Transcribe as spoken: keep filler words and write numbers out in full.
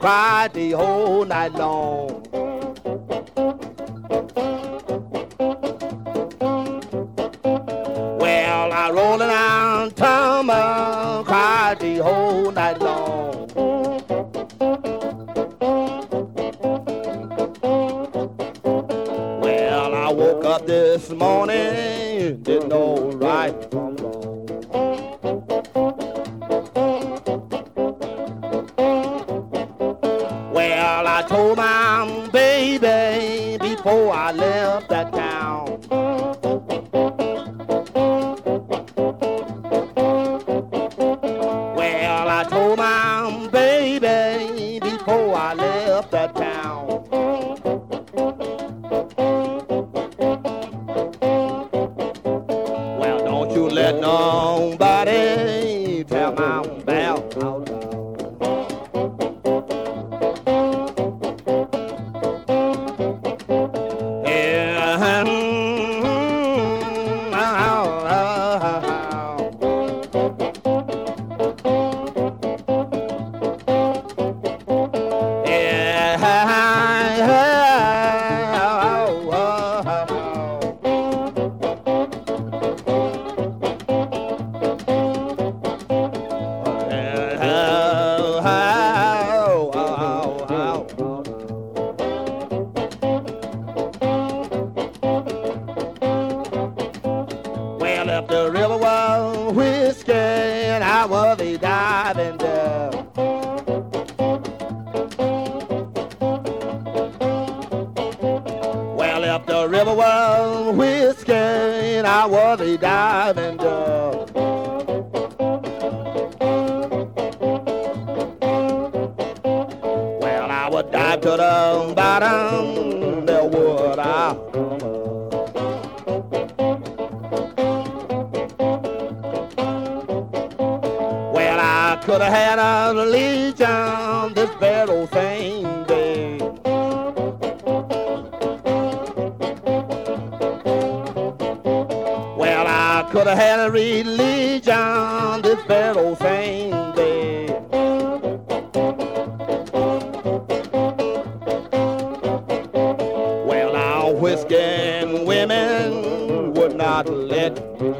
cried the whole night long. Well, I rolled around Tama, cried the whole night long. Well, I woke up this morning, didn't know right from wrong. Well, I told my baby before I left that town. Well, I told my baby before I left that town. Well, don't you let nobody tell my bell out loud. Well, if the river was whiskey and I was a diving there. Well, if the river was whiskey and I was a diving there. Well, I would dive to the bottom, there would I come up. Well, I could have had a legion this bad old same day. Well, I could have had a religion this bad old same day. Well, now whiskey and women would not let me